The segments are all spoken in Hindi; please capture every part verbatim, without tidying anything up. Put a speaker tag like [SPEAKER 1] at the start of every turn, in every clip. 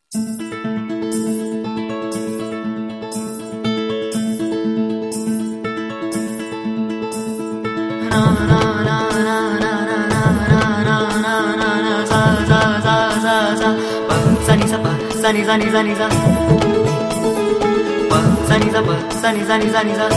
[SPEAKER 1] Sunny, sunny, sunny, sunny, sunny, sunny, sunny, sunny, sunny.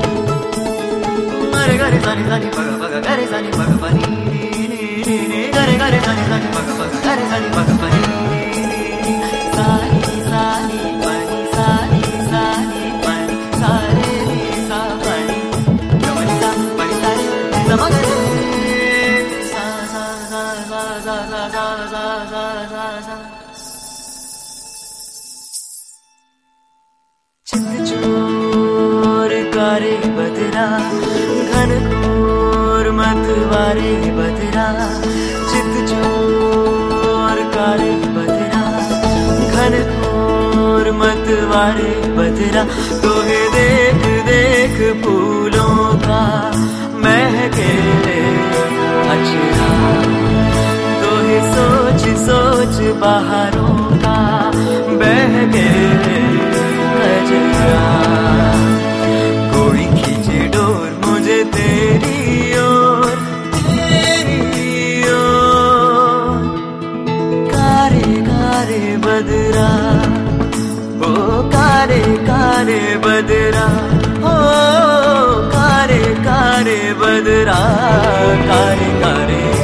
[SPEAKER 1] Gare gare sunny, sunny, paga paga, gare sunny, paga pani. Gare gare sunny, sunny, paga paga, gare sunny, paga pani. Sunny, sunny, pani, sunny, sunny, pani, sare sa pani. Pani sa, pani sare, sa magare. Sa sa sa sa sa sa sa sa sa sa sa. चोर कारे बदरा घन घोर मतवारे बदरा चित चोर कारे बदरा घन घोर मतवारे बदरा तोहे देख देख फूलों का महके अचरा तोहे सोच सोच बहारों का बहके कोई खींचे डोर मुझे तेरी ओर तेरी ओर कारे कारे बदरा ओ कारे कारे बदरा ओ कारे कारे बदरा कारे कारे